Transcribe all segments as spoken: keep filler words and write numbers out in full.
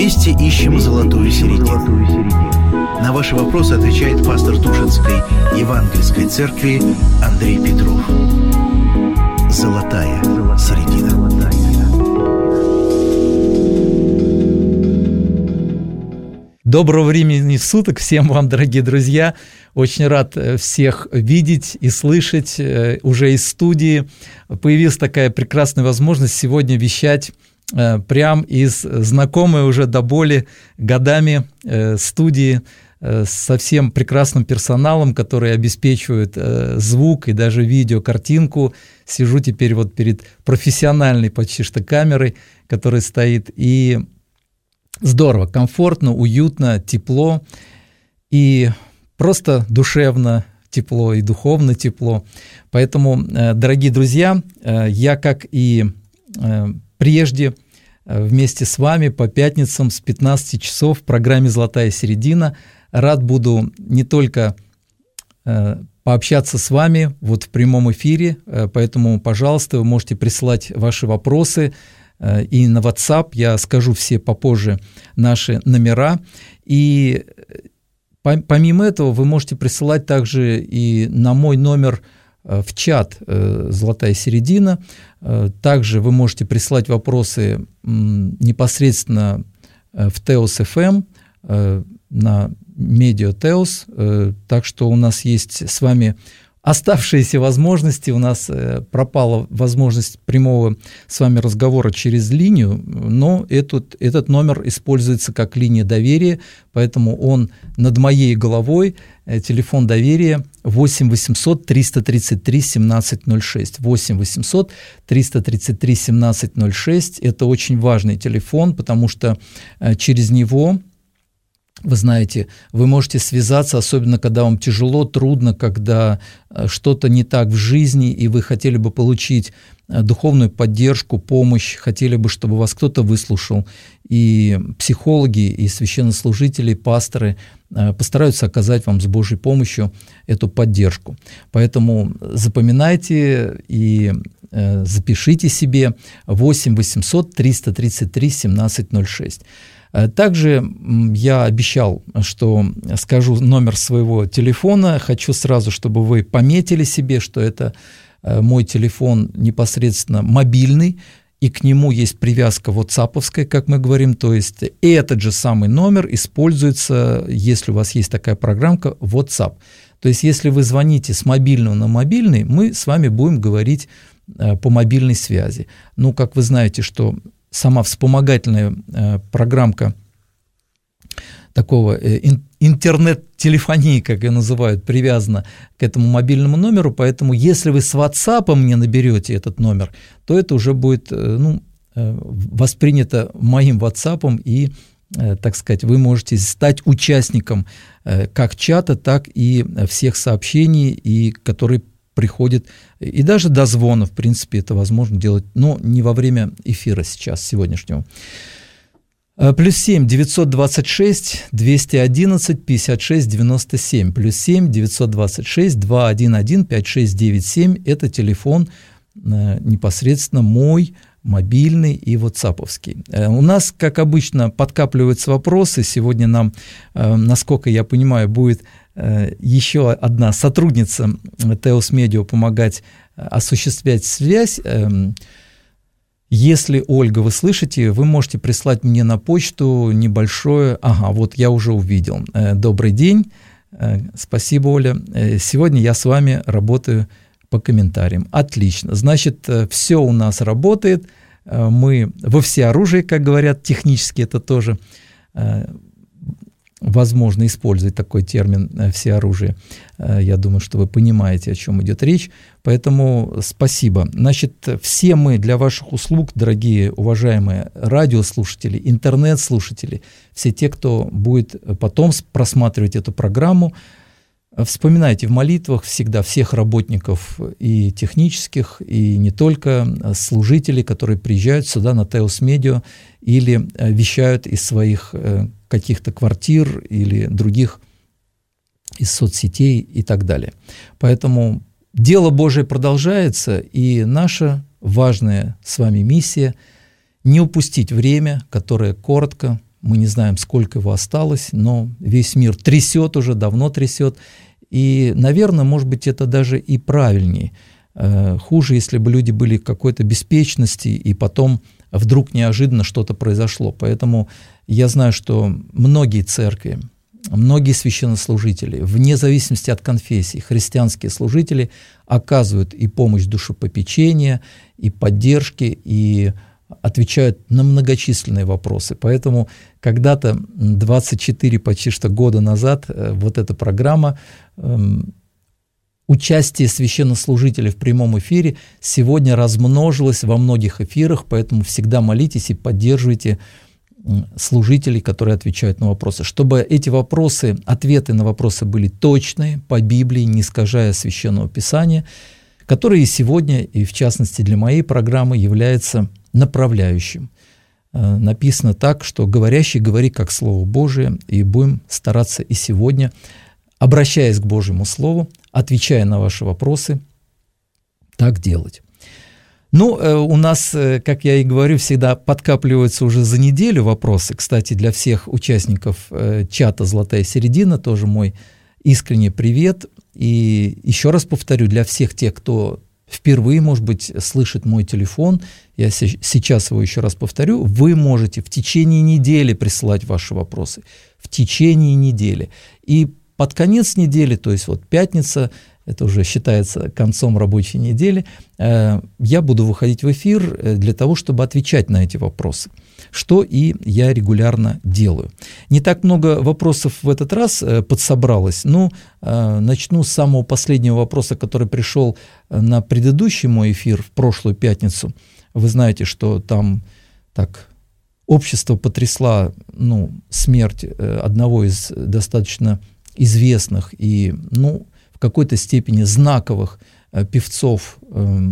Вместе ищем золотую середину. На ваши вопросы отвечает пастор Тушинской Евангельской церкви Андрей Петров. Золотая середина. Доброго времени суток всем вам, дорогие друзья. Очень рад всех видеть и слышать уже из студии. Появилась такая прекрасная возможность сегодня вещать прям из знакомой уже до боли годами студии с совсем прекрасным персоналом, который обеспечивает звук и даже видео, картинку. Сижу теперь вот перед профессиональной почти что камерой, которая стоит, и здорово, комфортно, уютно, тепло и просто душевно тепло и духовно тепло. Поэтому, дорогие друзья, я, как и прежде, вместе с вами по пятницам с пятнадцати часов в программе «Золотая середина» рад буду не только пообщаться с вами вот в прямом эфире, поэтому, пожалуйста, вы можете присылать ваши вопросы и на WhatsApp, я скажу все попозже наши номера, и помимо этого вы можете присылать также и на мой номер в чат «Золотая середина». Также вы можете присылать вопросы непосредственно в Теос эф эм, на Медиа Теос. Так что у нас есть с вами оставшиеся возможности. У нас пропала возможность прямого с вами разговора через линию, но этот, этот номер используется как линия доверия, поэтому он над моей головой. Телефон доверия восемь восемьсот триста тридцать три семнадцать ноль шесть. восемь восемьсот триста тридцать три семнадцать ноль шесть. Это очень важный телефон, потому что через него, вы знаете, вы можете связаться, особенно когда вам тяжело, трудно, когда что-то не так в жизни, и вы хотели бы получить духовную поддержку, помощь, хотели бы, чтобы вас кто-то выслушал. И психологи, и священнослужители, пасторы постараются оказать вам с Божьей помощью эту поддержку. Поэтому запоминайте и запишите себе восемь восемьсот триста тридцать три семнадцать ноль шесть. Также я обещал, что скажу номер своего телефона. Хочу сразу, чтобы вы пометили себе, что это мой телефон непосредственно мобильный, и к нему есть привязка ватсаповская, как мы говорим, то есть этот же самый номер используется, если у вас есть такая программка, WhatsApp. То есть если вы звоните с мобильного на мобильный, мы с вами будем говорить по мобильной связи. Ну, как вы знаете, что сама вспомогательная э, программка такого э, ин, интернет-телефонии, как ее называют, привязана к этому мобильному номеру, поэтому если вы с WhatsApp мне наберете этот номер, то это уже будет э, ну, э, воспринято моим WhatsApp, и, э, так сказать, вы можете стать участником э, как чата, так и всех сообщений, и которые приходит, и даже до звона, в принципе, это возможно делать, но не во время эфира сейчас, сегодняшнего. Плюс семь девятьсот двадцать шесть двести одиннадцать пятьдесят шесть девяносто семь, плюс семь девятьсот двадцать шесть двести одиннадцать пятьдесят шесть девяносто семь, это телефон непосредственно мой, мобильный и ватсаповский. У нас, как обычно, подкапливаются вопросы. Сегодня нам, насколько я понимаю, будет еще одна сотрудница Теос Медиа помогать осуществлять связь. Если, Ольга, вы слышите, вы можете прислать мне на почту небольшое... Ага, вот я уже увидел. Добрый день. Спасибо, Оля. Сегодня я с вами работаю по комментариям. Отлично. Значит, все у нас работает. Мы во всеоружии, как говорят, технически это тоже возможно использовать такой термин «всеоружие». Я думаю, что вы понимаете, о чем идет речь. Поэтому спасибо. Значит, все мы для ваших услуг, дорогие, уважаемые радиослушатели, интернет-слушатели, все те, кто будет потом просматривать эту программу, вспоминайте в молитвах всегда всех работников и технических, и не только, служителей, которые приезжают сюда на Теос Медиа или вещают из своих каких-то квартир или других, из соцсетей и так далее. Поэтому дело Божие продолжается, и наша важная с вами миссия – не упустить время, которое коротко, мы не знаем, сколько его осталось, но весь мир трясет уже, давно трясет. И, наверное, может быть, это даже и правильнее. Хуже, если бы люди были в какой-то беспечности, и потом вдруг неожиданно что-то произошло. Поэтому я знаю, что многие церкви, многие священнослужители, вне зависимости от конфессий, христианские служители оказывают и помощь душепопечения, и поддержки, и отвечают на многочисленные вопросы. Поэтому когда-то, двадцать четыре почти что года назад, вот эта программа участие священнослужителей в прямом эфире сегодня размножилось во многих эфирах, поэтому всегда молитесь и поддерживайте служителей, которые отвечают на вопросы, чтобы эти вопросы, ответы на вопросы были точные, по Библии, не искажая Священного Писания, которое и сегодня, и в частности для моей программы, является направляющим. Написано так, что «говорящий говори как Слово Божие», и будем стараться и сегодня, обращаясь к Божьему Слову, отвечая на ваши вопросы, так делать. Ну, у нас, как я и говорю, всегда подкапливаются уже за неделю вопросы. Кстати, для всех участников чата «Золотая середина» тоже мой искренний привет. И еще раз повторю, для всех тех, кто впервые, может быть, слышит мой телефон, я сейчас его еще раз повторю, вы можете в течение недели присылать ваши вопросы. В течение недели. И под конец недели, то есть вот пятница, это уже считается концом рабочей недели, я буду выходить в эфир для того, чтобы отвечать на эти вопросы, что и я регулярно делаю. Не так много вопросов в этот раз подсобралось, но начну с самого последнего вопроса, который пришел на предыдущий мой эфир в прошлую пятницу. Вы знаете, что там так общество потрясла, ну, смерть одного из достаточно известных и, ну, в какой-то степени знаковых э, певцов. э,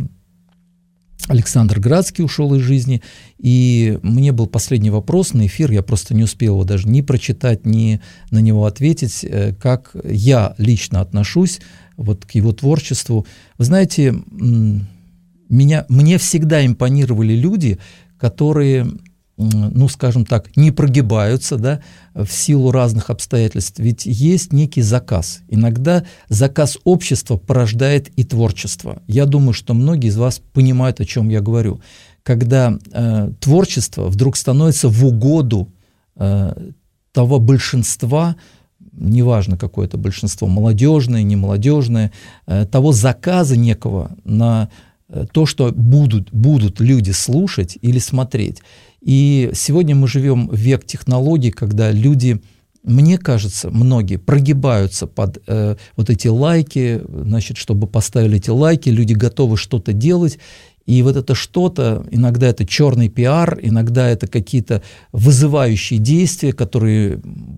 Александр Градский ушел из жизни, и мне был последний вопрос на эфир, я просто не успел его даже ни прочитать, ни на него ответить, э, как я лично отношусь вот к его творчеству. Вы знаете, м- меня, мне всегда импонировали люди, которые, ну, скажем так, не прогибаются, да, в силу разных обстоятельств. Ведь есть некий заказ. Иногда заказ общества порождает и творчество. Я думаю, что многие из вас понимают, о чем я говорю. Когда э, творчество вдруг становится в угоду э, того большинства, неважно, какое это большинство, молодежное, не молодежное, э, того заказа некого на э, то, что будут, будут люди слушать или смотреть. И сегодня мы живем в век технологий, когда люди, мне кажется, многие прогибаются под э, вот эти лайки, значит, чтобы поставили эти лайки, люди готовы что-то делать, и вот это что-то, иногда это черный пиар, иногда это какие-то вызывающие действия, которые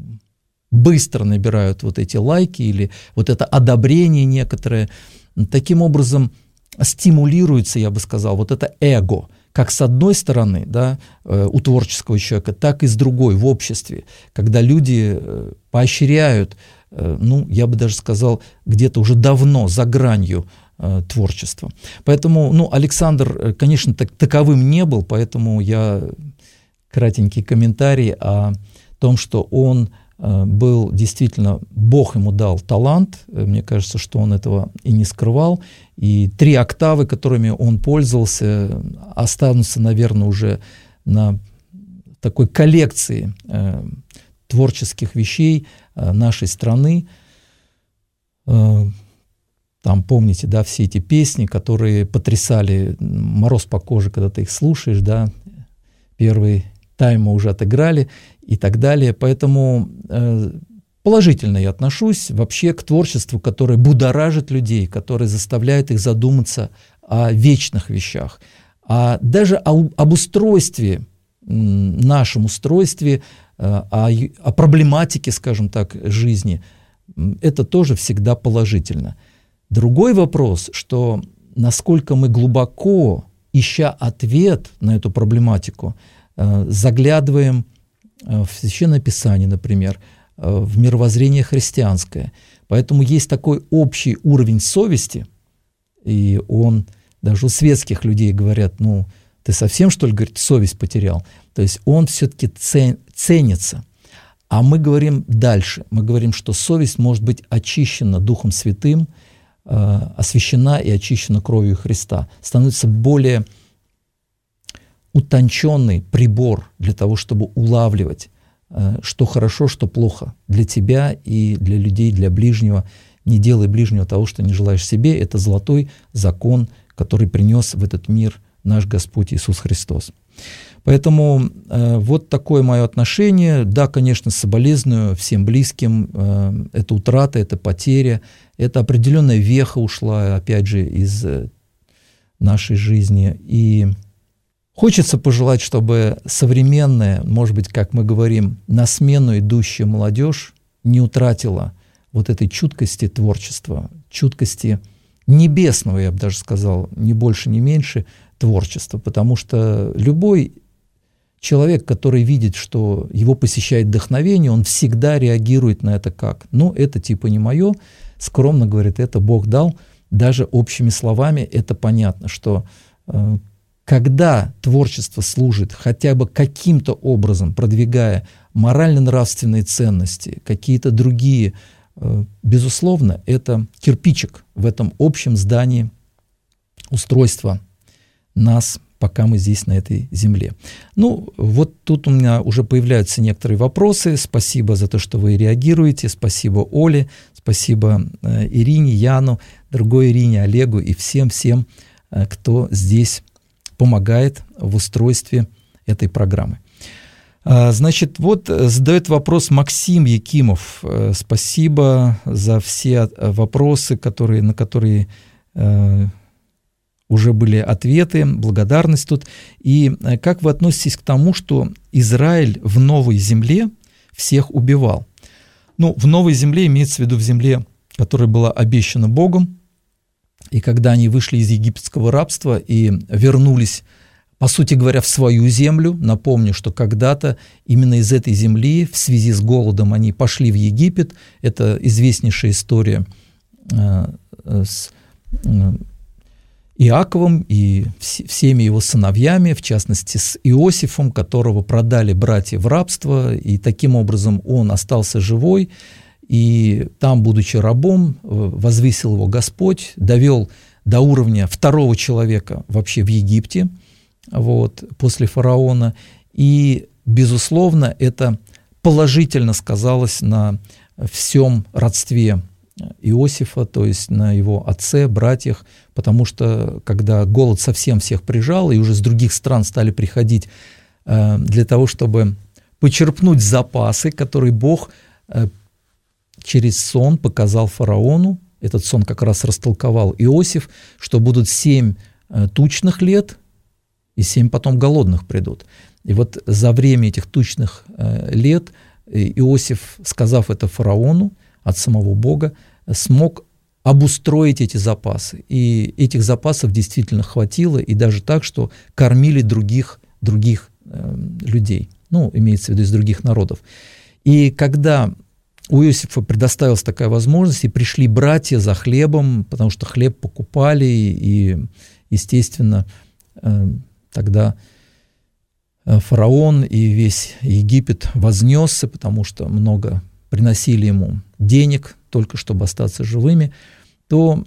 быстро набирают вот эти лайки или вот это одобрение некоторое. Таким образом стимулируется, я бы сказал, вот это эго, как с одной стороны, да, у творческого человека, так и с другой, в обществе, когда люди поощряют, ну, я бы даже сказал, где-то уже давно за гранью творчества. Поэтому, ну, Александр, конечно, так, таковым не был, поэтому я кратенький комментарий о том, что он был действительно, Бог ему дал талант, мне кажется, что он этого и не скрывал, и три октавы, которыми он пользовался, останутся, наверное, уже на такой коллекции э, творческих вещей э, нашей страны. Э, там, помните, да, все эти песни, которые потрясали, мороз по коже, когда ты их слушаешь, да, первый тайм мы уже отыграли и так далее. Поэтому э, положительно я отношусь вообще к творчеству, которое будоражит людей, которое заставляет их задуматься о вечных вещах, а даже о, об устройстве, нашем устройстве, о, о проблематике, скажем так, жизни. Это тоже всегда положительно. Другой вопрос, что насколько мы глубоко, ища ответ на эту проблематику, заглядываем в Священное Писание, например, в мировоззрение христианское. Поэтому есть такой общий уровень совести, и он, даже у светских людей говорят, ну, Ты совсем, что ли, говорит, совесть потерял? То есть он все-таки ценится. А мы говорим дальше. Мы говорим, что совесть может быть очищена Духом Святым, освящена и очищена кровью Христа. Становится более утонченный прибор для того, чтобы улавливать, что хорошо, что плохо для тебя и для людей, для ближнего. Не делай ближнего того, что не желаешь себе. Это золотой закон, который принес в этот мир наш Господь Иисус Христос. Поэтому э, вот такое мое отношение. Да, конечно, соболезную всем близким. Э, это утрата, это потеря, это определенная веха ушла, опять же, из э, нашей жизни. И хочется пожелать, чтобы современная, может быть, как мы говорим, на смену идущая молодежь не утратила вот этой чуткости творчества, чуткости небесного, я бы даже сказал, ни больше, ни меньше, творчества. Потому что любой человек, который видит, что его посещает вдохновение, он всегда реагирует на это как? Ну, это типа не мое, скромно говорит, это Бог дал. Даже общими словами это понятно, что э, когда творчество служит хотя бы каким-то образом, продвигая морально-нравственные ценности, какие-то другие, э, безусловно, это кирпичик в этом общем здании устройства нас, пока мы здесь, на этой земле. Ну, вот тут у меня уже появляются некоторые вопросы. Спасибо за то, что вы реагируете. Спасибо Оле, спасибо Ирине, Яну, другой Ирине, Олегу и всем-всем, кто здесь помогает в устройстве этой программы. Значит, вот задает вопрос Максим Якимов. Спасибо за все вопросы, которые, на которые уже были ответы, благодарность тут. И как вы относитесь к тому, что Израиль в новой земле всех убивал? Ну, в новой земле имеется в виду в земле, которая была обещана Богом. И когда они вышли из египетского рабства и вернулись, по сути говоря, в свою землю, напомню, что когда-то именно из этой земли в связи с голодом они пошли в Египет. Это известнейшая история э, с э, Иаковом и всеми его сыновьями, в частности с Иосифом, которого продали братья в рабство, и таким образом он остался живой, и там, будучи рабом, возвысил его Господь, довел до уровня второго человека вообще в Египте, вот, после фараона, и, безусловно, это положительно сказалось на всем родстве Иосифа, то есть на его отце, братьях, потому что когда голод совсем всех прижал, и уже с других стран стали приходить э, для того, чтобы почерпнуть запасы, которые Бог э, через сон показал фараону, этот сон как раз растолковал Иосиф, что будут семь э, тучных лет, и семь потом голодных придут. И вот за время этих тучных э, лет Иосиф, сказав это фараону, от самого Бога, смог обустроить эти запасы. И этих запасов действительно хватило, и даже так, что кормили других, других э, людей, ну, имеется в виду из других народов. И когда у Иосифа предоставилась такая возможность, и пришли братья за хлебом, потому что хлеб покупали, и, естественно, э, тогда фараон и весь Египет вознесся, потому что много приносили ему денег, только чтобы остаться живыми, то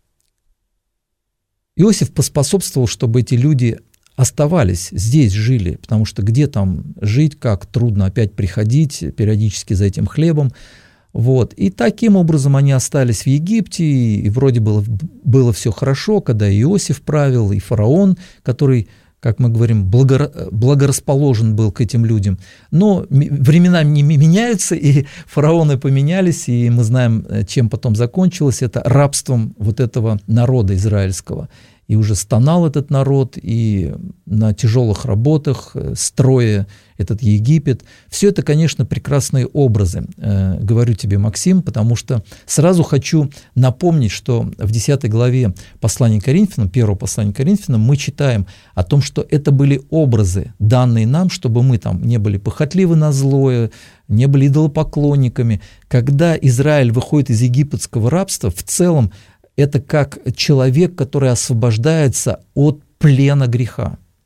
Иосиф поспособствовал, чтобы эти люди оставались, здесь жили, потому что где там жить, как трудно опять приходить периодически за этим хлебом. Вот. И таким образом они остались в Египте, и вроде было, было все хорошо, когда Иосиф правил, и фараон, который, как мы говорим, благорасположен был к этим людям. Но времена не меняются, и фараоны поменялись, и мы знаем, чем потом закончилось. Это рабством вот этого народа израильского. И уже стонал этот народ, и на тяжелых работах, строя этот Египет. Все это, конечно, прекрасные образы, э, говорю тебе, Максим, потому что сразу хочу напомнить, что в десятой главе послания к Коринфянам, первого послания к Коринфянам, мы читаем о том, что это были образы, данные нам, чтобы мы там не были похотливы на злое, не были идолопоклонниками. Когда Израиль выходит из египетского рабства, в целом это как человек, который освобождается от плена греха.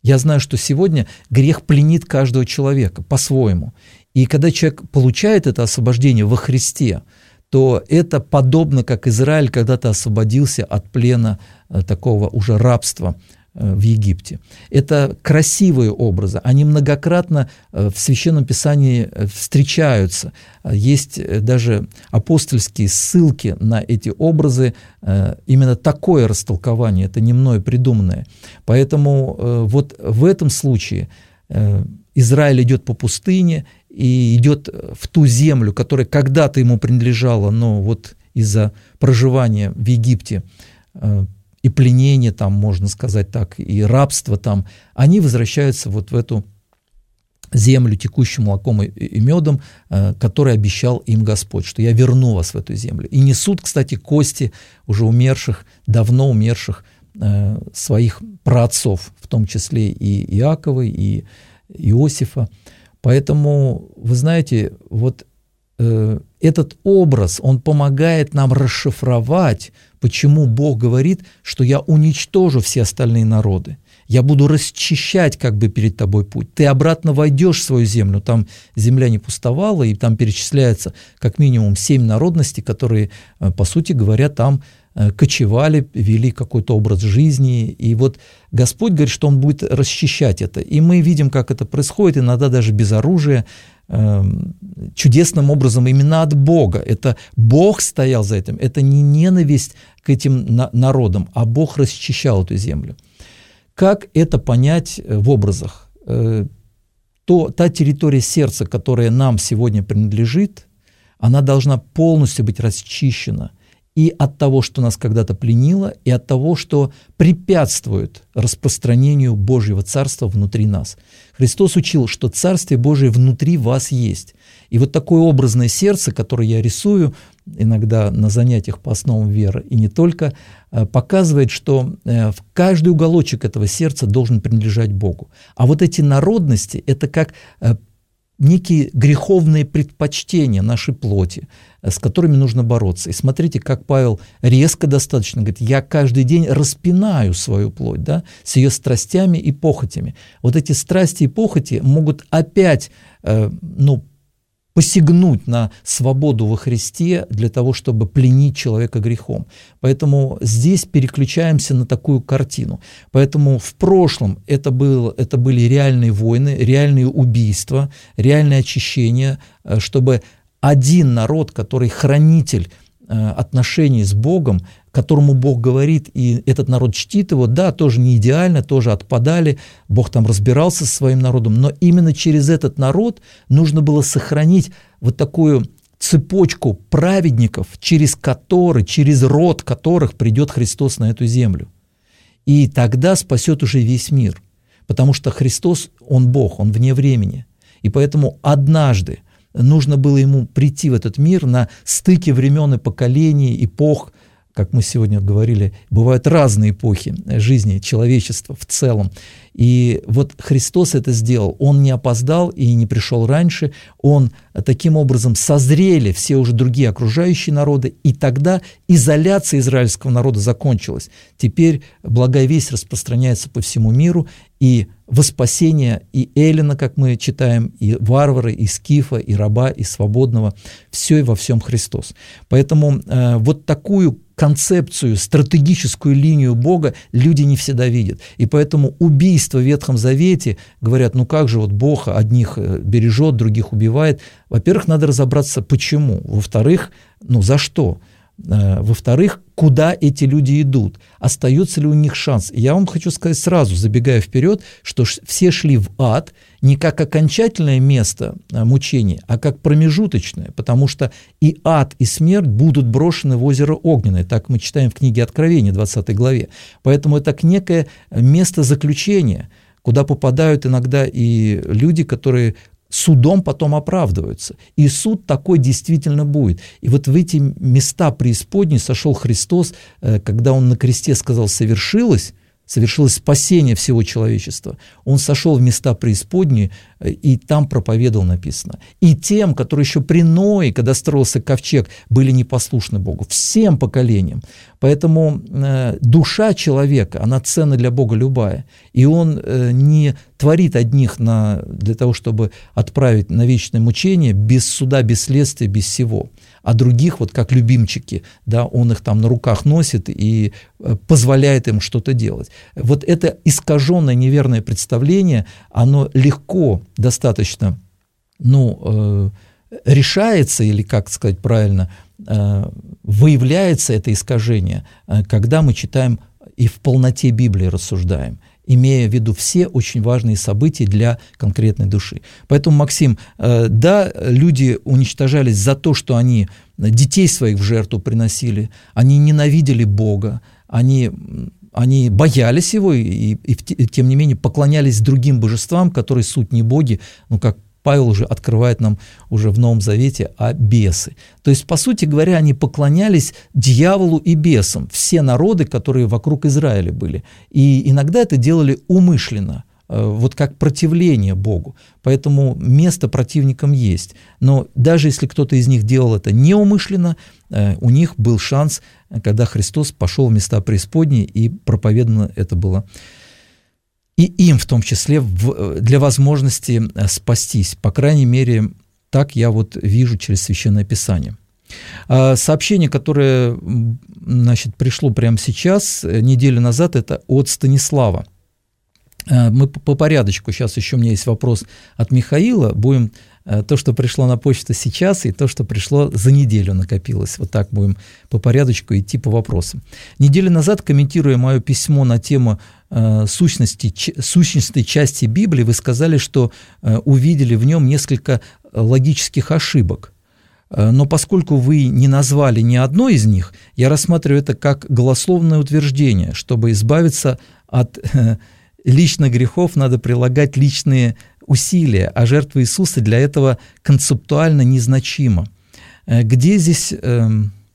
Я знаю, что сегодня грех пленит каждого человека по-своему. И когда человек получает это освобождение во Христе, то это подобно, как Израиль когда-то освободился от плена такого уже рабства в Египте. Это красивые образы, они многократно в Священном Писании встречаются. Есть даже апостольские ссылки на эти образы, именно такое растолкование, это не мною придуманное. Поэтому вот в этом случае Израиль идет по пустыне и идет в ту землю, которая когда-то ему принадлежала, но вот из-за проживания в Египте и пленение там, можно сказать так, и рабство там, они возвращаются вот в эту землю, текущим молоком и медом, который обещал им Господь, что я верну вас в эту землю. И несут, кстати, кости уже умерших, давно умерших своих праотцов, в том числе и Иакова, и Иосифа. Поэтому, вы знаете, вот э, этот образ, он помогает нам расшифровать, почему Бог говорит, что я уничтожу все остальные народы. Я буду расчищать как бы перед тобой путь. Ты обратно войдешь в свою землю. Там земля не пустовала, и там перечисляется как минимум семь народностей, которые, по сути говоря, там кочевали, вели какой-то образ жизни. И вот Господь говорит, что Он будет расчищать это. И мы видим, как это происходит, иногда даже без оружия, чудесным образом именно от Бога. Это Бог стоял за этим. Это не ненависть к этим народам, а Бог расчищал эту землю. Как это понять в образах? То, та территория сердца, которая нам сегодня принадлежит, она должна полностью быть расчищена и от того, что нас когда-то пленило, и от того, что препятствует распространению Божьего Царства внутри нас. Христос учил, что Царствие Божие внутри вас есть. И вот такое образное сердце, которое я рисую иногда на занятиях по основам веры, и не только, показывает, что в каждый уголочек этого сердца должен принадлежать Богу. А вот эти народности – это как некие греховные предпочтения нашей плоти, с которыми нужно бороться. И смотрите, как Павел резко достаточно говорит, я каждый день распинаю свою плоть, да, с ее страстями и похотями. Вот эти страсти и похоти могут опять, э, ну, посягнуть на свободу во Христе для того, чтобы пленить человека грехом. Поэтому здесь переключаемся на такую картину. Поэтому в прошлом это, было, это были реальные войны, реальные убийства, реальное очищение, чтобы один народ, который хранитель отношений с Богом, которому Бог говорит, и этот народ чтит его, да, тоже не идеально, тоже отпадали, Бог там разбирался со своим народом, но именно через этот народ нужно было сохранить вот такую цепочку праведников, через который, через род которых придет Христос на эту землю. И тогда спасет уже весь мир, потому что Христос, Он Бог, Он вне времени, и поэтому однажды нужно было Ему прийти в этот мир на стыке времен и поколений, эпох. Как мы сегодня говорили, бывают разные эпохи жизни человечества в целом. И вот Христос это сделал. Он не опоздал и не пришел раньше. Он таким образом созрели все уже другие окружающие народы, и тогда изоляция израильского народа закончилась. Теперь благая весть распространяется по всему миру, и во спасение и эллина, как мы читаем, и варвара, и скифа, и раба, и свободного, все и во всем Христос. Поэтому э, вот такую концепцию, стратегическую линию Бога люди не всегда видят. И поэтому убийство в Ветхом Завете, говорят, ну как же вот Бог одних бережет, других убивает. Во-первых, надо разобраться, почему. Во-вторых, ну за что? Во-вторых, куда эти люди идут? Остается ли у них шанс? И я вам хочу сказать сразу, забегая вперед, что все шли в ад не как окончательное место мучения, а как промежуточное, потому что и ад, и смерть будут брошены в озеро Огненное. Так мы читаем в книге Откровения, двадцатой главе. Поэтому это некое место заключения, куда попадают иногда и люди, которые судом потом оправдываются. И суд такой действительно будет. И вот в эти места преисподней сошел Христос, когда Он на кресте сказал «совершилось», совершилось спасение всего человечества. Он сошел в места преисподней, и там проповедовал, написано. И тем, которые еще при Ное, когда строился ковчег, были непослушны Богу, всем поколениям. Поэтому э, душа человека, она ценна для Бога любая. И Он э, не творит одних на, для того, чтобы отправить на вечное мучение, без суда, без следствия, без всего. А других, вот как любимчики, да, Он их там на руках носит и позволяет им что-то делать. Вот это искаженное, неверное представление, оно легко достаточно, ну, э, решается, или, как сказать правильно, э, выявляется это искажение, э, когда мы читаем и в полноте Библии рассуждаем, имея в виду все очень важные события для конкретной души. Поэтому, Максим, э, да, люди уничтожались за то, что они детей своих в жертву приносили, они ненавидели Бога, они... Они боялись его и, и, и, тем не менее, поклонялись другим божествам, которые суть не боги, ну, как Павел уже открывает нам уже в Новом Завете, а бесы. То есть, по сути говоря, они поклонялись дьяволу и бесам, все народы, которые вокруг Израиля были. И иногда это делали умышленно, вот как противление Богу. Поэтому место противникам есть. Но даже если кто-то из них делал это неумышленно, у них был шанс, когда Христос пошел в места преисподней, и проповедано это было и им в том числе для возможности спастись. По крайней мере, так я вот вижу через Священное Писание. Сообщение, которое, значит, пришло прямо сейчас, неделю назад, это от Станислава. Мы по порядочку, сейчас еще у меня есть вопрос от Михаила, будем то, что пришло на почту сейчас, и то, что пришло за неделю накопилось. Вот так будем по порядочку идти по вопросам. Неделю назад, комментируя мое письмо на тему э, сущности, ч, сущностной части Библии, вы сказали, что э, увидели в нем несколько логических ошибок. Э, но поскольку вы не назвали ни одной из них, я рассматриваю это как голословное утверждение, чтобы избавиться от... Э, личных грехов надо прилагать личные усилия, а жертва Иисуса для этого концептуально незначима. Где здесь э,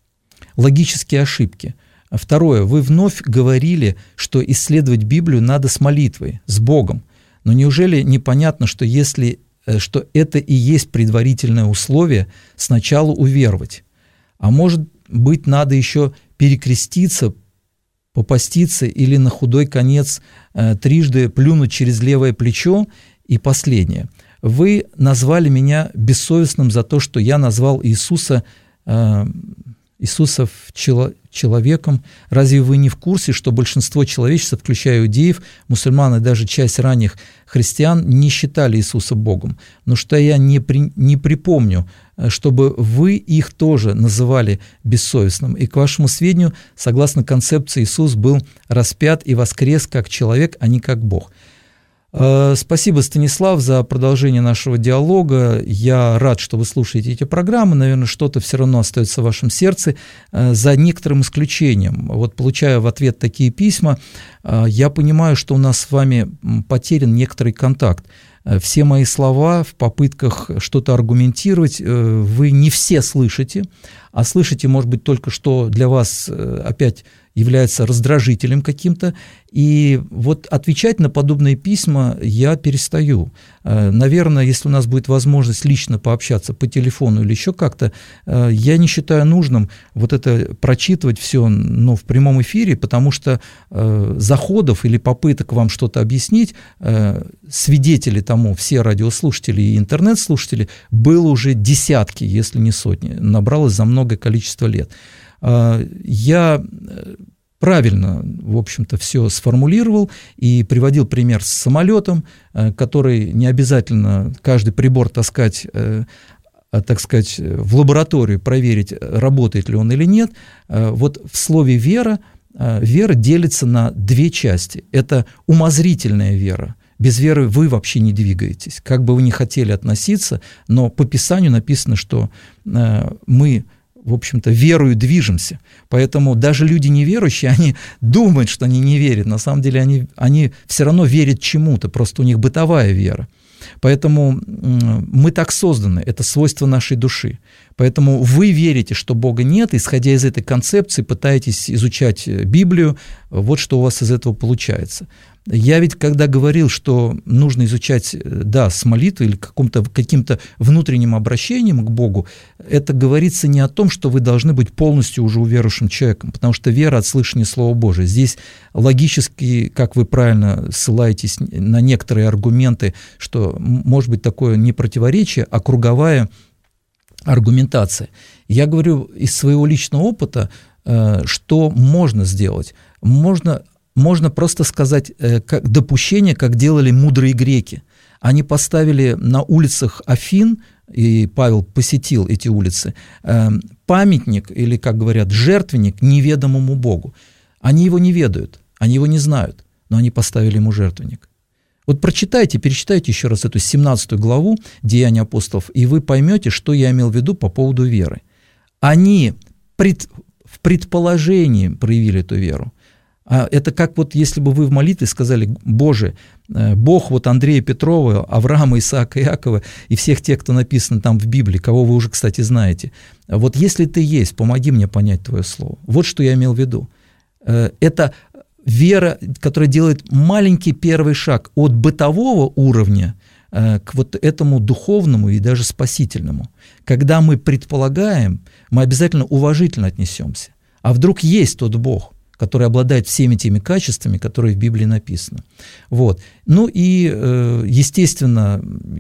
логические ошибки? Второе. Вы вновь говорили, что исследовать Библию надо с молитвой, с Богом. Но неужели непонятно, что, если, что это и есть предварительное условие сначала уверовать? А может быть, надо еще перекреститься, попаститься или на худой конец э, трижды плюнуть через левое плечо? И последнее. Вы назвали меня бессовестным за то, что я назвал Иисуса, э, Иисуса чело, человеком. Разве вы не в курсе, что большинство человечества, включая иудеев, мусульман и даже часть ранних христиан, не считали Иисуса Богом? Но что я не, при, не припомню, чтобы вы их тоже называли бессовестным. И, к вашему сведению, согласно концепции, Иисус был распят и воскрес как человек, а не как Бог. Спасибо, Станислав, за продолжение нашего диалога. Я рад, что вы слушаете эти программы. Наверное, что-то все равно остается в вашем сердце, за некоторым исключением. Вот, получая в ответ такие письма, я понимаю, что у нас с вами потерян некоторый контакт. Все мои слова в попытках что-то аргументировать вы не все слышите, а слышите, может быть, только что для вас опять является раздражителем каким-то, и вот отвечать на подобные письма я перестаю. Наверное, если у нас будет возможность лично пообщаться по телефону или еще как-то, я не считаю нужным вот это прочитывать все, ну, в прямом эфире, потому что заходов или попыток вам что-то объяснить, свидетели тому, все радиослушатели и интернет-слушатели, было уже десятки, если не сотни, набралось за многое количество лет. Я правильно, в общем-то, все сформулировал и приводил пример с самолетом, который не обязательно каждый прибор таскать, так сказать, в лабораторию, проверить, работает ли он или нет. Вот в слове «вера» вера делится на две части. Это умозрительная вера. Без веры вы вообще не двигаетесь, как бы вы ни хотели относиться, но по Писанию написано, что мы, в общем-то, верою движемся. Поэтому даже люди неверующие, они думают, что они не верят. На самом деле они, они все равно верят чему-то, просто у них бытовая вера. Поэтому мы так созданы, это свойство нашей души. Поэтому вы верите, что Бога нет, исходя из этой концепции, пытаетесь изучать Библию, вот что у вас из этого получается. Я ведь когда говорил, что нужно изучать, да, с молитвой или каким-то, каким-то внутренним обращением к Богу, это говорится не о том, что вы должны быть полностью уже уверовавшим человеком, потому что вера от слышания Слова Божия. Здесь логически, как вы правильно ссылаетесь на некоторые аргументы, что может быть такое не противоречие, а круговая аргументация. Я говорю из своего личного опыта, что можно сделать. Можно... Можно просто сказать, как допущение, как делали мудрые греки. Они поставили на улицах Афин, и Павел посетил эти улицы, памятник, или, как говорят, жертвенник неведомому Богу. Они его не ведают, они его не знают, но они поставили ему жертвенник. Вот прочитайте, перечитайте еще раз эту семнадцатую главу «Деяния апостолов», и вы поймете, что я имел в виду по поводу веры. Они пред, в предположении проявили эту веру. Это как вот если бы вы в молитве сказали: «Боже, Бог вот Андрея Петрова, Авраама, Исаака, Иакова и всех тех, кто написан там в Библии, кого вы уже, кстати, знаете, вот если ты есть, помоги мне понять Твое Слово». Вот что я имел в виду. Это вера, которая делает маленький первый шаг от бытового уровня к вот этому духовному и даже спасительному. Когда мы предполагаем, мы обязательно уважительно отнесемся. А вдруг есть тот Бог, который обладает всеми теми качествами, которые в Библии написаны. Вот. Ну и, естественно,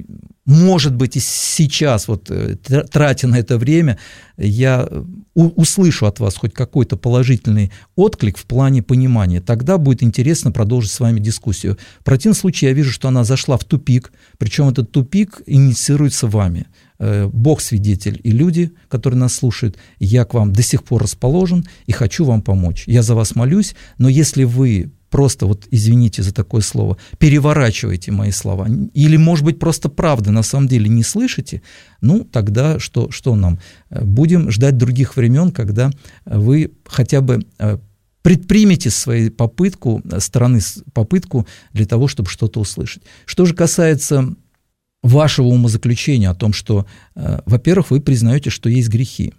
может быть, и сейчас, вот, тратя на это время, я услышу от вас хоть какой-то положительный отклик в плане понимания. Тогда будет интересно продолжить с вами дискуссию. В противном случае я вижу, что она зашла в тупик, причем этот тупик инициируется вами. Бог свидетель и люди, которые нас слушают, я к вам до сих пор расположен и хочу вам помочь. Я за вас молюсь, но если вы просто, вот извините за такое слово, переворачиваете мои слова, или, может быть, просто правды на самом деле не слышите, ну, тогда что, что нам? Будем ждать других времен, когда вы хотя бы предпримите свою попытку, стороны попытку для того, чтобы что-то услышать. Что же касается вашего умозаключения о том, что, во-первых, вы признаете, что есть грехи.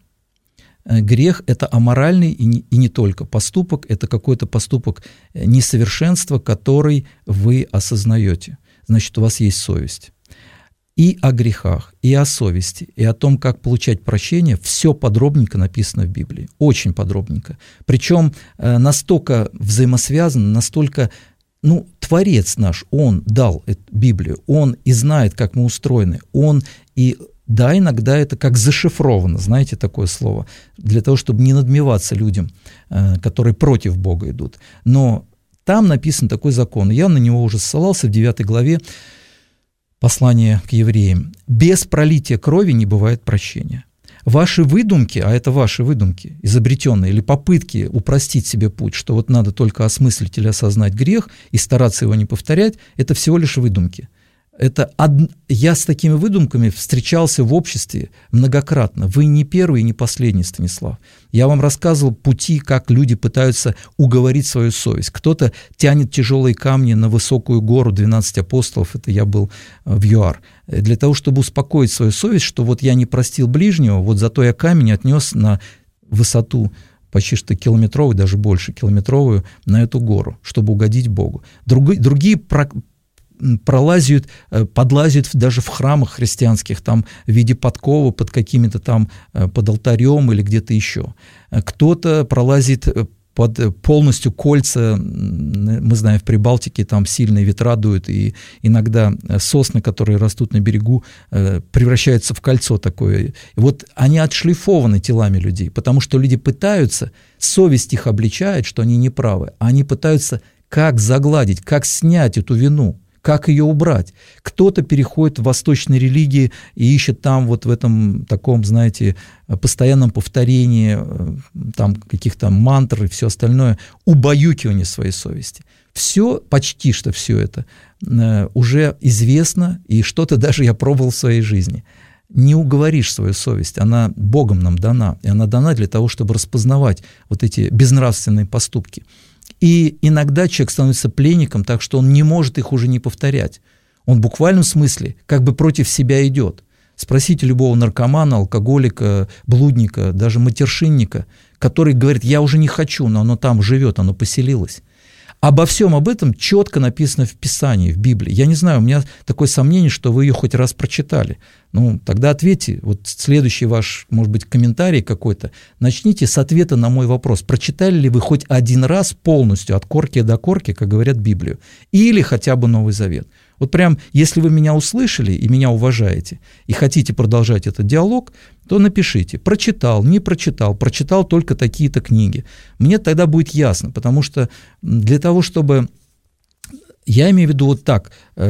Грех – это аморальный и не, и не только поступок, это какой-то поступок несовершенства, который вы осознаете. Значит, у вас есть совесть. И о грехах, и о совести, и о том, как получать прощение, все подробненько написано в Библии. Очень подробненько. Причем настолько взаимосвязано, настолько... Ну, Творец наш, Он дал эту Библию, Он и знает, как мы устроены, Он и, да, иногда это как зашифровано, знаете такое слово, для того, чтобы не надмеваться людям, которые против Бога идут. Но там написан такой закон, я на него уже ссылался в девятой главе послания к евреям. «Без пролития крови не бывает прощения». Ваши выдумки, а это ваши выдумки, изобретенные, или попытки упростить себе путь, что вот надо только осмыслить или осознать грех и стараться его не повторять, это всего лишь выдумки. Это од... Я с такими выдумками встречался в обществе многократно. Вы не первый и не последний, Станислав. Я вам рассказывал пути, как люди пытаются уговорить свою совесть. Кто-то тянет тяжелые камни на высокую гору двенадцать апостолов, это я был в ЮАР, для того, чтобы успокоить свою совесть, что вот я не простил ближнего, вот зато я камень отнес на высоту почти что километровую, даже больше километровую, на эту гору, чтобы угодить Богу. Другие, другие пролазят, подлазят даже в храмах христианских, там в виде подковы под какими-то там, под алтарем или где-то еще. Кто-то пролазит под полностью кольца, мы знаем, в Прибалтике там сильные ветра дуют, и иногда сосны, которые растут на берегу, превращаются в кольцо такое. И вот они отшлифованы телами людей, потому что люди пытаются, совесть их обличает, что они неправы, а они пытаются как загладить, как снять эту вину, как ее убрать. Кто-то переходит в восточные религии и ищет там вот в этом таком, знаете, постоянном повторении там каких-то мантр и все остальное, убаюкивание своей совести. Все, почти что все это уже известно, и что-то даже я пробовал в своей жизни. Не уговоришь свою совесть, она Богом нам дана, и она дана для того, чтобы распознавать вот эти безнравственные поступки. И иногда человек становится пленником, так что он не может их уже не повторять. Он в буквальном смысле как бы против себя идет. Спросите любого наркомана, алкоголика, блудника, даже матершинника, который говорит: я уже не хочу, но оно там живет, оно поселилось. Обо всем об этом четко написано в Писании, в Библии. Я не знаю, у меня такое сомнение, что вы ее хоть раз прочитали. Ну, тогда ответьте. Вот следующий ваш, может быть, комментарий какой-то. Начните с ответа на мой вопрос. Прочитали ли вы хоть один раз полностью, от корки до корки, как говорят, Библию? Или хотя бы Новый Завет? Вот прям, если вы меня услышали и меня уважаете, и хотите продолжать этот диалог, то напишите: прочитал, не прочитал, прочитал только такие-то книги. Мне тогда будет ясно, потому что для того, чтобы... Я имею в виду вот так,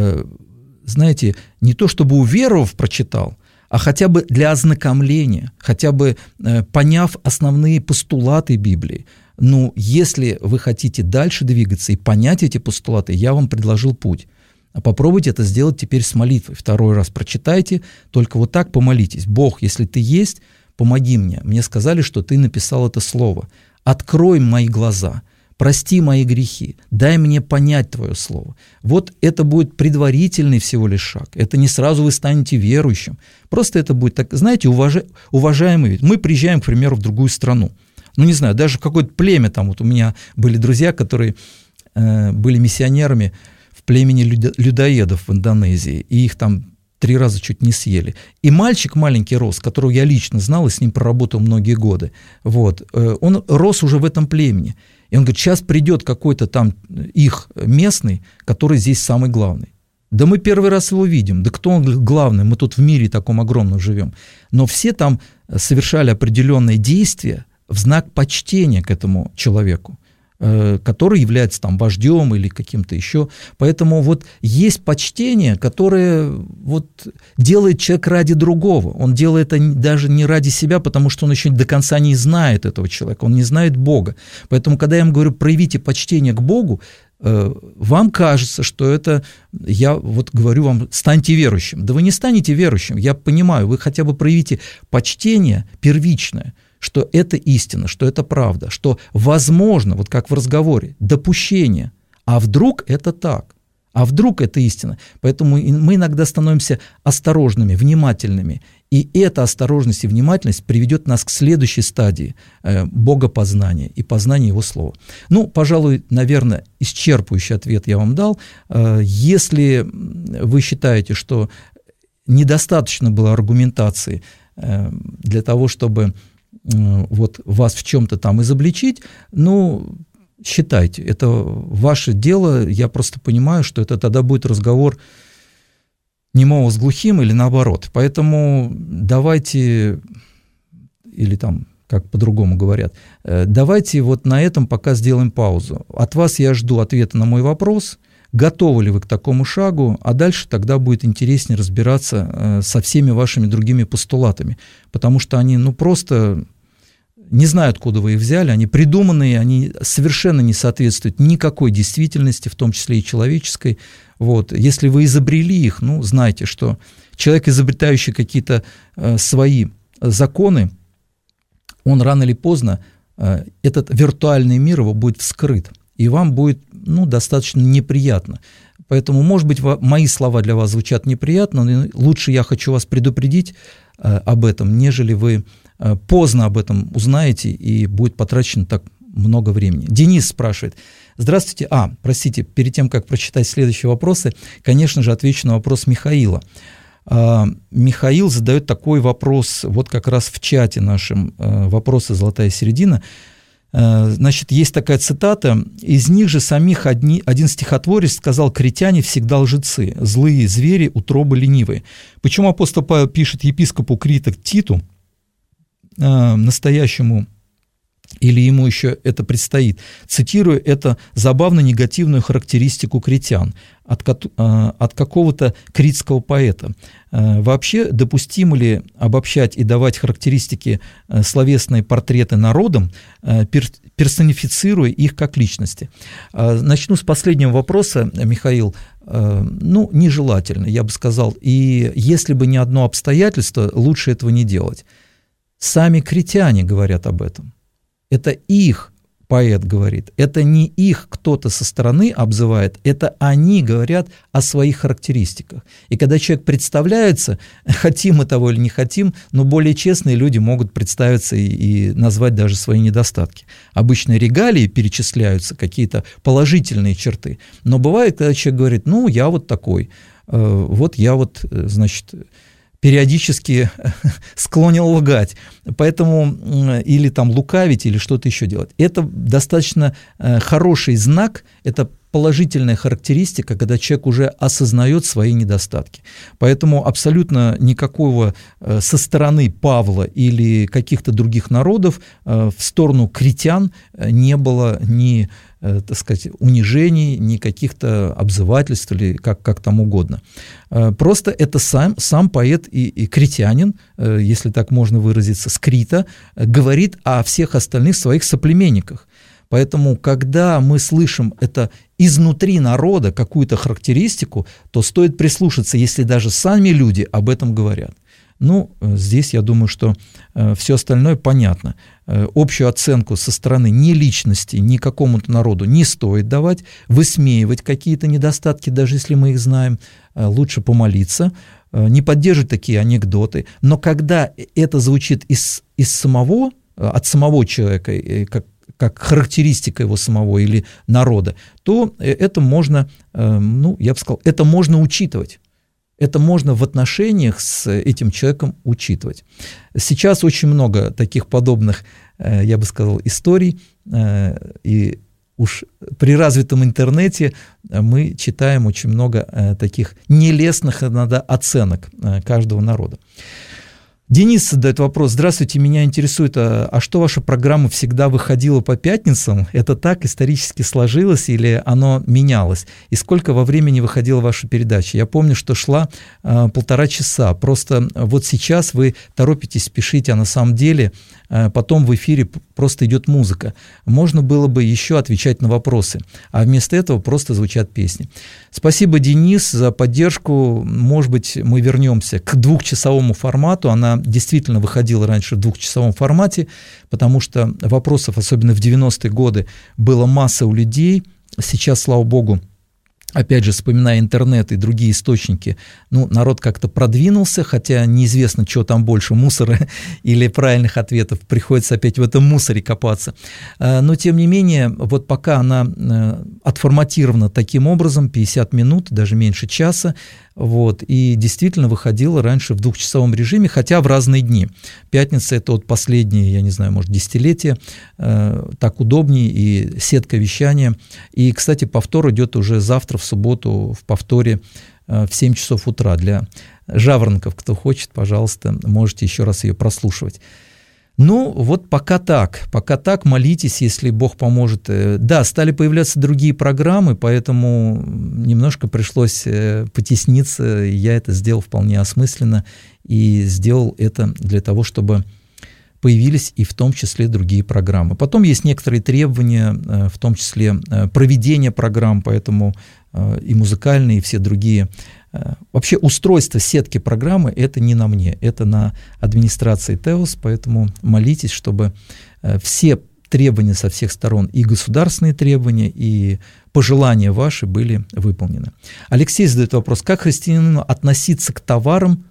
знаете, не то чтобы уверовав прочитал, а хотя бы для ознакомления, хотя бы поняв основные постулаты Библии. Ну, если вы хотите дальше двигаться и понять эти постулаты, я вам предложил путь. А попробуйте это сделать теперь с молитвой. Второй раз прочитайте, только вот так помолитесь. Бог, если ты есть, помоги мне. Мне сказали, что ты написал это слово. Открой мои глаза, прости мои грехи, дай мне понять твое слово. Вот это будет предварительный всего лишь шаг. Это не сразу вы станете верующим. Просто это будет так, знаете, уважа... уважаемый, ведь мы приезжаем, к примеру, в другую страну. Ну, не знаю, даже в какое-то племя, там вот у меня были друзья, которые э, были миссионерами в племени людоедов в Индонезии, и их там три раза чуть не съели. И мальчик маленький рос, которого я лично знал и с ним проработал многие годы, вот, он рос уже в этом племени. И он говорит: сейчас придет какой-то там их местный, который здесь самый главный. Да мы первый раз его видим, да кто он главный, мы тут в мире таком огромном живем. Но все там совершали определенные действия в знак почтения к этому человеку, который является там вождем или каким-то еще. Поэтому вот есть почтение, которое вот делает человек ради другого. Он делает это даже не ради себя, потому что он еще до конца не знает этого человека, он не знает Бога. Поэтому, когда я ему говорю: проявите почтение к Богу, вам кажется, что это, я вот говорю вам, станьте верующим. Да вы не станете верующим, я понимаю, вы хотя бы проявите почтение первичное, что это истина, что это правда, что возможно, вот как в разговоре, допущение, а вдруг это так, а вдруг это истина. Поэтому мы иногда становимся осторожными, внимательными, и эта осторожность и внимательность приведет нас к следующей стадии богопознания и познания Его Слова. Ну, пожалуй, наверное, исчерпывающий ответ я вам дал. Если вы считаете, что недостаточно было аргументации для того, чтобы вот вас в чем-то там изобличить, ну, считайте, это ваше дело, я просто понимаю, что это тогда будет разговор немого с глухим или наоборот. Поэтому давайте, или там, как по-другому говорят, давайте вот на этом пока сделаем паузу. От вас я жду ответа на мой вопрос, готовы ли вы к такому шагу, а дальше тогда будет интереснее разбираться со всеми вашими другими постулатами, потому что они, ну, просто не знаю, откуда вы их взяли, они придуманные, они совершенно не соответствуют никакой действительности, в том числе и человеческой. Вот. Если вы изобрели их, ну, знайте, что человек, изобретающий какие-то э, свои законы, он рано или поздно, э, этот виртуальный мир его будет вскрыт, и вам будет, ну, достаточно неприятно. Поэтому, может быть, мои слова для вас звучат неприятно, но лучше я хочу вас предупредить э, об этом, нежели вы э, поздно об этом узнаете, и будет потрачено так много времени. Денис спрашивает: здравствуйте. А, простите, перед тем, как прочитать следующие вопросы, конечно же, отвечу на вопрос Михаила. А, Михаил задает такой вопрос, вот как раз в чате нашем, вопросы «Золотая середина». Значит, есть такая цитата: «Из них же самих одни, один стихотворец сказал: критяне всегда лжецы, злые звери, утробы ленивые». Почему апостол Павел пишет епископу Крита Титу, настоящему, или ему еще это предстоит, цитируя это забавно негативную характеристику критян от, от какого-то критского поэта. Вообще, допустимо ли обобщать и давать характеристики, словесные портреты народам, персонифицируя их как личности? Начну с последнего вопроса, Михаил. Ну, нежелательно, я бы сказал, и если бы не одно обстоятельство, лучше этого не делать. Сами критяне говорят об этом. Это их поэт говорит, это не их кто-то со стороны обзывает, это они говорят о своих характеристиках. И когда человек представляется, хотим мы того или не хотим, но более честные люди могут представиться и, и назвать даже свои недостатки. Обычно регалии перечисляются, какие-то положительные черты, но бывает, когда человек говорит, ну, я вот такой, вот я вот, значит, периодически склонен лгать, поэтому или там лукавить, или что-то еще делать. Это достаточно хороший знак, это положительная характеристика, когда человек уже осознает свои недостатки. Поэтому абсолютно никакого со стороны Павла или каких-то других народов в сторону критян не было ни, так сказать, унижений, ни каких-то обзывательств или как, как там угодно. Просто это сам, сам поэт и, и критянин, если так можно выразиться, с Крита, говорит о всех остальных своих соплеменниках. Поэтому, когда мы слышим это изнутри народа, какую-то характеристику, то стоит прислушаться, если даже сами люди об этом говорят. Ну, здесь я думаю, что э, все остальное понятно. Э, общую оценку со стороны ни личности, ни какому-то народу не стоит давать, высмеивать какие-то недостатки, даже если мы их знаем, э, лучше помолиться, э, не поддерживать такие анекдоты. Но когда это звучит из, из самого, от самого человека, э, как как характеристика его самого или народа, то это можно, ну, я бы сказал, это можно учитывать. Это можно в отношениях с этим человеком учитывать. Сейчас очень много таких подобных, я бы сказал, историй, и уж при развитом интернете мы читаем очень много таких нелестных иногда оценок каждого народа. Денис задает вопрос. Здравствуйте, меня интересует, а, а что ваша программа всегда выходила по пятницам? Это так исторически сложилось или оно менялось? И сколько во времени выходила ваша передача? Я помню, что шла а, полтора часа. Просто вот сейчас вы торопитесь, спешите, а на самом деле а, потом в эфире просто идет музыка. Можно было бы еще отвечать на вопросы, а вместо этого просто звучат песни. Спасибо, Денис, за поддержку. Может быть, мы вернемся к двухчасовому формату. Она действительно выходила раньше в двухчасовом формате, потому что вопросов, особенно в девяностые годы, было масса у людей. Сейчас, слава богу, опять же, вспоминая интернет и другие источники, ну, народ как-то продвинулся, хотя неизвестно, что там больше, мусора или правильных ответов, приходится опять в этом мусоре копаться. Но, тем не менее, вот пока она отформатирована таким образом, пятьдесят минут, даже меньше часа, вот, и действительно выходила раньше в двухчасовом режиме, хотя в разные дни. Пятница – это вот последние, я не знаю, может, десятилетия, э, так удобнее, и сетка вещания. И, кстати, повтор идет уже завтра, в субботу, в повторе э, в семь часов утра. Для жаворонков, кто хочет, пожалуйста, можете еще раз ее прослушивать. Ну, вот пока так, пока так, молитесь, если Бог поможет. Да, стали появляться другие программы, поэтому немножко пришлось потесниться, я это сделал вполне осмысленно, и сделал это для того, чтобы появились и в том числе другие программы. Потом есть некоторые требования, в том числе проведение программ, поэтому и музыкальные, и все другие. Вообще устройство сетки программы – это не на мне, это на администрации ТЭОС, поэтому молитесь, чтобы все требования со всех сторон, и государственные требования, и пожелания ваши были выполнены. Алексей задает вопрос, как христианину относиться к товарам,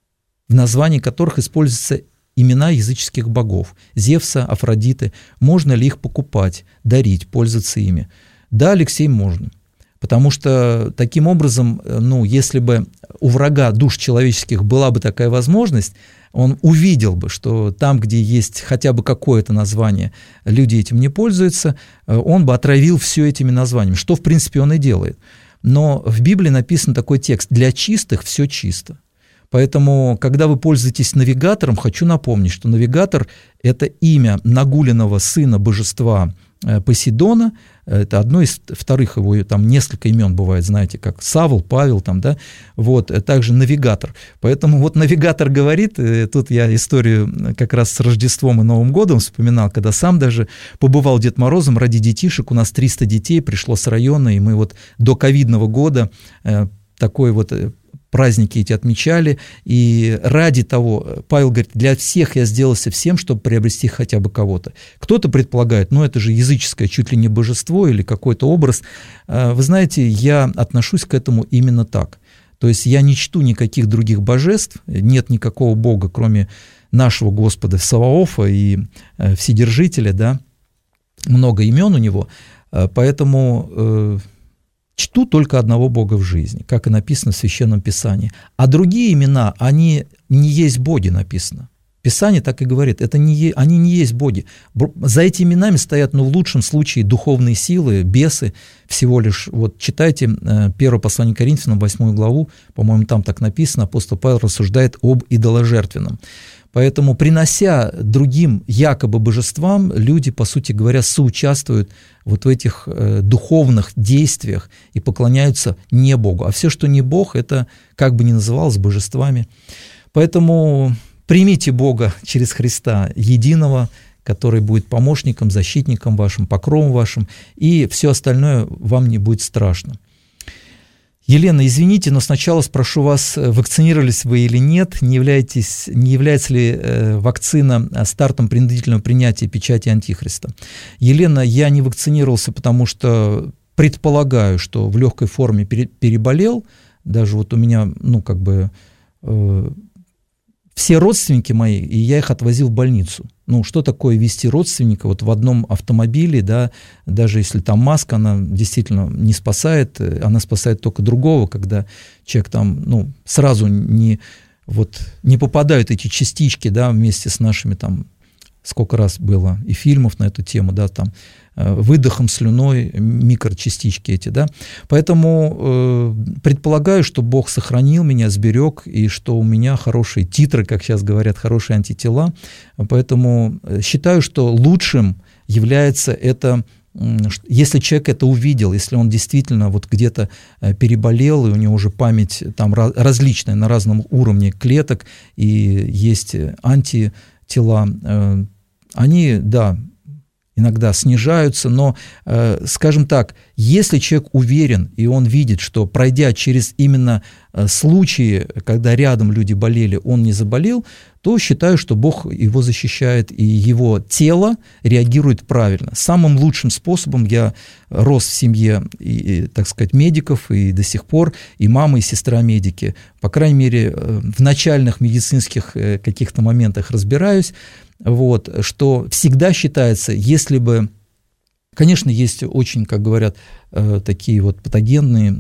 в названии которых используются имена языческих богов, Зевса, Афродиты, можно ли их покупать, дарить, пользоваться ими? Да, Алексей, можно. Потому что таким образом, ну, если бы у врага душ человеческих была бы такая возможность, он увидел бы, что там, где есть хотя бы какое-то название, люди этим не пользуются, он бы отравил все этими названиями, что, в принципе, он и делает. Но в Библии написан такой текст: «Для чистых все чисто». Поэтому, когда вы пользуетесь навигатором, хочу напомнить, что навигатор – это имя нагуленного сына божества Посейдона, это одно из вторых его, там несколько имен бывает, знаете, как Савл, Павел, там, да, вот, также навигатор. Поэтому вот навигатор говорит, тут я историю как раз с Рождеством и Новым годом вспоминал, когда сам даже побывал Дед Морозом ради детишек, у нас триста детей пришло с района, и мы вот до ковидного года такой вот праздники эти отмечали, и ради того, Павел говорит, для всех я сделался всем, чтобы приобрести хотя бы кого-то. Кто-то предполагает, ну это же языческое чуть ли не божество или какой-то образ. Вы знаете, я отношусь к этому именно так. То есть я не чту никаких других божеств, нет никакого бога, кроме нашего Господа Саваофа и Вседержителя, да, много имен у него, поэтому э, чту только одного Бога в жизни, как и написано в Священном Писании. А другие имена, они не есть боги, написано. Писание так и говорит, это не, они не есть боги. За этими именами стоят, ну, в лучшем случае, духовные силы, бесы всего лишь. Вот читайте первое послание Коринфянам, восьмую главу, по-моему, там так написано, апостол Павел рассуждает об идоложертвенном. Поэтому, принося другим якобы божествам, люди, по сути говоря, соучаствуют вот в этих э, духовных действиях и поклоняются не Богу. А все, что не Бог, это как бы ни называлось божествами. Поэтому примите Бога через Христа единого, который будет помощником, защитником вашим, покровом вашим, и все остальное вам не будет страшно. Елена, извините, но сначала спрошу вас, вакцинировались вы или нет, не, являетесь, не является ли вакцина стартом принудительного принятия печати Антихриста. Елена, я не вакцинировался, потому что предполагаю, что в легкой форме переболел, даже вот у меня, ну, как бы, э, все родственники мои, и я их отвозил в больницу. Ну, что такое везти родственника вот в одном автомобиле, да, даже если там маска, она действительно не спасает, она спасает только другого, когда человек там, ну, сразу не, вот, не попадают эти частички, да, вместе с нашими там, сколько раз было и фильмов на эту тему, да, там, выдохом, слюной, микрочастички эти, да. Поэтому э, предполагаю, что Бог сохранил меня, сберег, и что у меня хорошие титры, как сейчас говорят, хорошие антитела. Поэтому считаю, что лучшим является это, если человек это увидел, если он действительно вот где-то переболел, и у него уже память там различная на разном уровне клеток, и есть антитела, э, они, да, иногда снижаются, но, э, скажем так, если человек уверен, и он видит, что, пройдя через именно э, случаи, когда рядом люди болели, он не заболел, то считаю, что Бог его защищает, и его тело реагирует правильно. Самым лучшим способом я рос в семье, и, и, так сказать, медиков, и до сих пор, и мама, и сестра медики. По крайней мере, в начальных медицинских каких-то моментах разбираюсь, вот, что всегда считается, если бы, конечно, есть очень, как говорят, такие вот патогенные,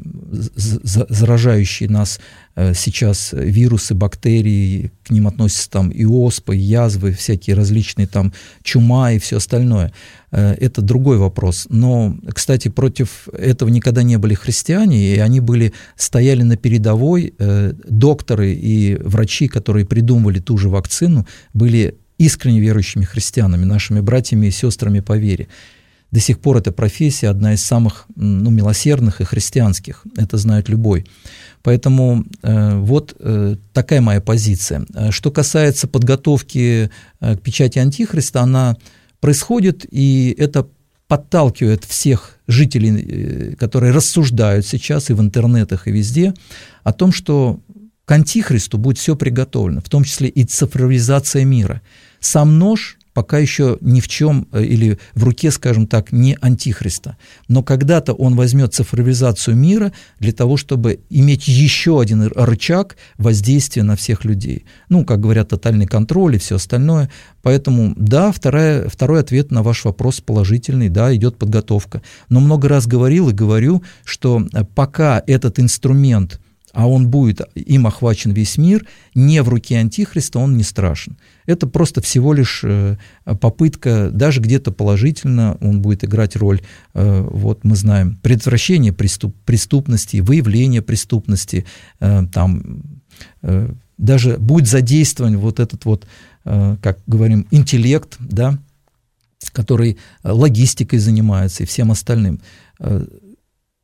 заражающие нас сейчас вирусы, бактерии, к ним относятся там и оспа, и язвы, всякие различные там чума и все остальное. Это другой вопрос. Но, кстати, против этого никогда не были христиане, и они были, стояли на передовой. Докторы и врачи, которые придумывали ту же вакцину, были искренне верующими христианами, нашими братьями и сестрами по вере. До сих пор эта профессия одна из самых, ну, милосердных и христианских, это знает любой. Поэтому э, вот э, такая моя позиция. Что касается подготовки э, к печати Антихриста, она происходит, и это подталкивает всех жителей, э, которые рассуждают сейчас и в интернетах, и везде, о том, что к Антихристу будет все приготовлено, в том числе и цифровизация мира. Сам нож пока еще ни в чем, или в руке, скажем так, не Антихриста. Но когда-то он возьмет цифровизацию мира для того, чтобы иметь еще один рычаг воздействия на всех людей. Ну, как говорят, тотальный контроль и все остальное. Поэтому, да, вторая, второй ответ на ваш вопрос положительный, да, идет подготовка. Но много раз говорил и говорю, что пока этот инструмент, а он будет, им охвачен весь мир, не в руке Антихриста, он не страшен. Это просто всего лишь попытка, даже где-то положительно он будет играть роль, вот мы знаем, предотвращения преступ, преступности, выявления преступности, там, даже будет задействован вот этот вот, как говорим, интеллект, да, который логистикой занимается и всем остальным.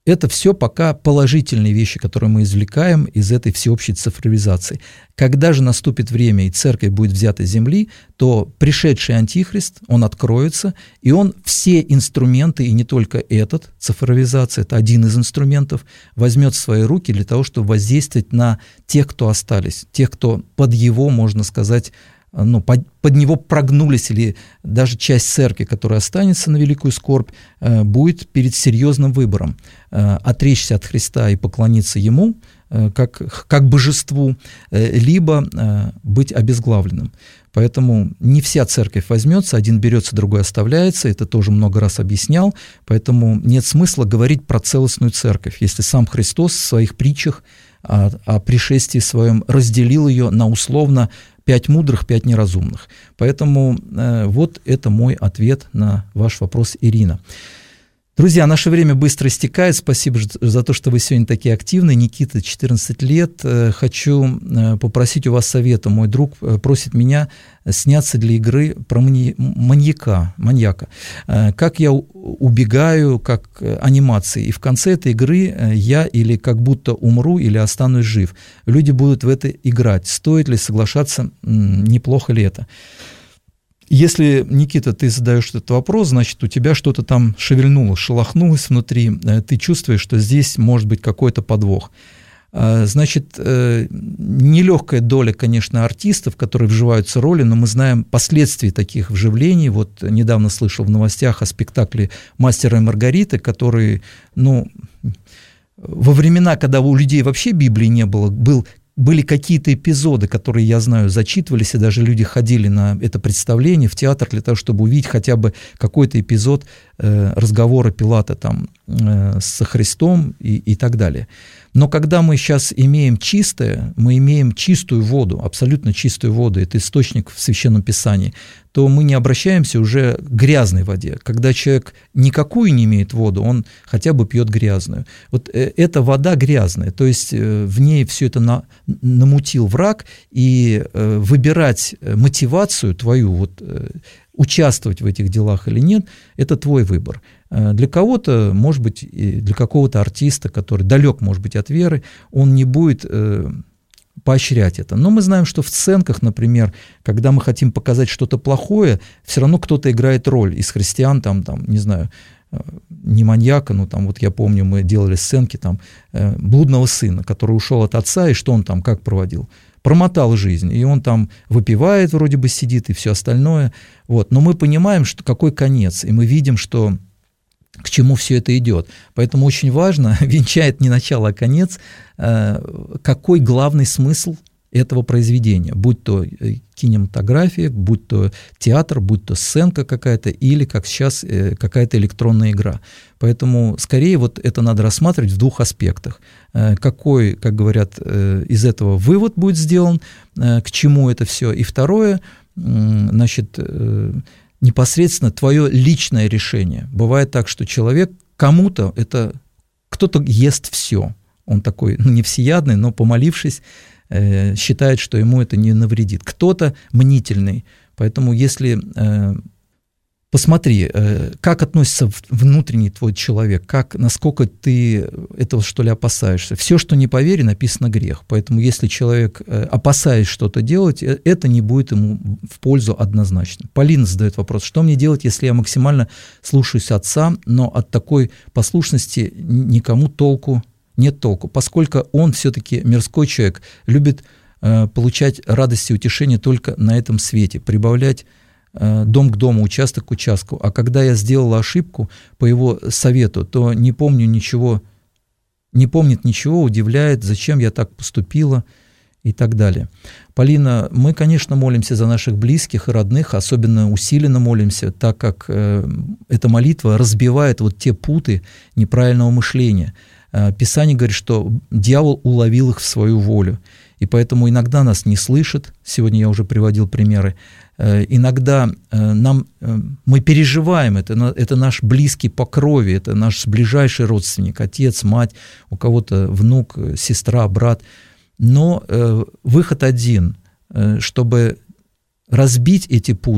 это все пока положительные вещи, которые мы извлекаем из этой всеобщей цифровизации. Когда же наступит время, и церковь будет взята с земли, то пришедший антихрист, он откроется, и он все инструменты, и не только этот, цифровизация, это один из инструментов, возьмет в свои руки для того, чтобы воздействовать на тех, кто остались, тех, кто под его, можно сказать, ну, под, под него прогнулись, или даже часть церкви, которая останется на великую скорбь, э, будет перед серьезным выбором: э, отречься от Христа и поклониться Ему э, как, как божеству, э, либо э, быть обезглавленным. Поэтому не вся церковь возьмется, один берется, другой оставляется, это тоже много раз объяснял, поэтому нет смысла говорить про целостную церковь, если сам Христос в своих притчах о, о пришествии своем разделил ее на условно пять мудрых, пять неразумных. Поэтому э, вот это мой ответ на ваш вопрос, Ирина. Друзья, наше время быстро истекает. Спасибо за то, что вы сегодня такие активные. Никита, четырнадцать лет. Хочу попросить у вас совета. Мой друг просит меня сняться для игры про маньяка, маньяка. Как я убегаю, как анимации. И в конце этой игры я или как будто умру, или останусь жив. Люди будут в это играть. Стоит ли соглашаться, неплохо ли это? Если, Никита, ты задаешь этот вопрос, значит, у тебя что-то там шевельнулось, шелохнулось внутри, ты чувствуешь, что здесь может быть какой-то подвох. Значит, нелегкая доля, конечно, артистов, которые вживаются в роли, но мы знаем последствия таких вживлений. Вот недавно слышал в новостях о спектакле «Мастера и Маргариты», который, ну, во времена, когда у людей вообще Библии не было, был Были какие-то эпизоды, которые, я знаю, зачитывались, и даже люди ходили на это представление в театр для того, чтобы увидеть хотя бы какой-то эпизод э, разговора Пилата там, э, со Христом и, и так далее. Но когда мы сейчас имеем чистое, мы имеем чистую воду, абсолютно чистую воду, это источник в Священном Писании, то мы не обращаемся уже к грязной воде. Когда человек никакую не имеет воду, он хотя бы пьет грязную. Вот эта вода грязная, то есть в ней все это на, намутил враг, и выбирать мотивацию твою, вот, участвовать в этих делах или нет, это твой выбор. Для кого-то, может быть, для какого-то артиста, который далек, может быть, от веры, он не будет поощрять это. Но мы знаем, что в сценках, например, когда мы хотим показать что-то плохое, все равно кто-то играет роль из христиан, там, там, не знаю, не маньяка, но там, вот я помню, мы делали сценки там, блудного сына, который ушел от отца, и что он там, как проводил? Промотал жизнь, и он там выпивает, вроде бы сидит, и все остальное. Вот. Но мы понимаем, что какой конец, и мы видим, что к чему все это идет. Поэтому очень важно, венчает не начало, а конец, какой главный смысл этого произведения, будь то кинематография, будь то театр, будь то сценка какая-то, или, как сейчас, какая-то электронная игра. Поэтому, скорее, вот это надо рассматривать в двух аспектах. Какой, как говорят, из этого вывод будет сделан, к чему это все. И второе, значит, непосредственно твое личное решение. Бывает так, что человек кому-то это, кто-то ест все. Он такой, ну, не всеядный, но, помолившись, э, считает, что ему это не навредит. Кто-то мнительный. Поэтому если... Э, посмотри, э, как относится внутренний твой человек, как, насколько ты этого, что ли, опасаешься. Все, что не по вере, написано грех. Поэтому если человек, э, опасаясь что-то делать, э, это не будет ему в пользу однозначно. Полина задает вопрос, что мне делать, если я максимально слушаюсь отца, но от такой послушности никому толку нет толку, поскольку он все-таки мирской человек, любит э, получать радость и утешение только на этом свете, прибавлять э, дом к дому, участок к участку. А когда я сделала ошибку по его совету, то не помню ничего, не помнит ничего, удивляет, зачем я так поступила и так далее. Полина, мы, конечно, молимся за наших близких и родных, особенно усиленно молимся, так как э, эта молитва разбивает вот те путы неправильного мышления. Писание говорит, что дьявол уловил их в свою волю, и поэтому иногда нас не слышит, сегодня я уже приводил примеры, иногда нам, мы переживаем, это, это наш близкий по крови, это наш ближайший родственник, отец, мать, у кого-то внук, сестра, брат, но выход один, чтобы разбить эти путы,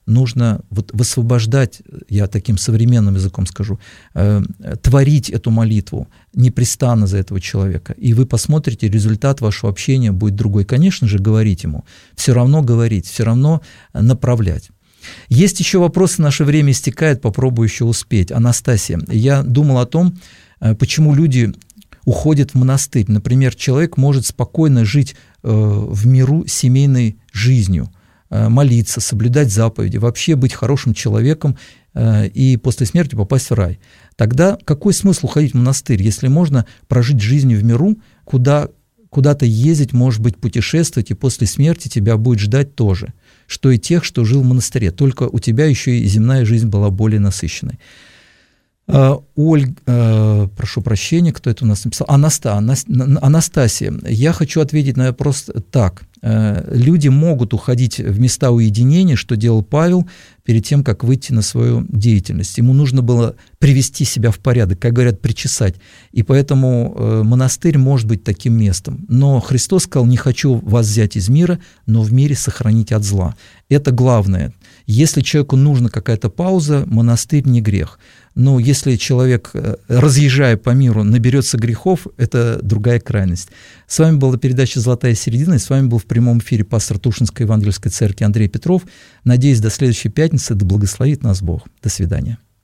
нужно вот высвобождать, я таким современным языком скажу, э, творить эту молитву непрестанно за этого человека. И вы посмотрите, результат вашего общения будет другой. Конечно же, говорить ему, все равно говорить, все равно направлять. Есть еще вопросы, наше время истекает, попробую еще успеть. Анастасия, я думал о том, почему люди уходят в монастырь. Например, человек может спокойно жить э, в миру семейной жизнью, э, молиться, соблюдать заповеди, вообще быть хорошим человеком э, и после смерти попасть в рай. Тогда какой смысл уходить в монастырь, если можно прожить жизнь в миру, куда, куда-то ездить, может быть, путешествовать, и после смерти тебя будет ждать тоже, что и тех, что жил в монастыре, только у тебя еще и земная жизнь была более насыщенной. Оль, прошу прощения, кто это у нас написал? Анаста, Анастасия, я хочу ответить на вопрос так. Люди могут уходить в места уединения, что делал Павел перед тем, как выйти на свою деятельность. Ему нужно было привести себя в порядок, как говорят, причесать. И поэтому монастырь может быть таким местом. Но Христос сказал: «Не хочу вас взять из мира, но в мире сохранить от зла». Это главное. Если человеку нужна какая-то пауза, монастырь не грех. Но если человек, разъезжая по миру, наберется грехов, это другая крайность. С вами была передача «Золотая середина», и с вами был в прямом эфире пастор Тушинской Евангельской церкви Андрей Петров. Надеюсь, до следующей пятницы, да благословит нас Бог. До свидания.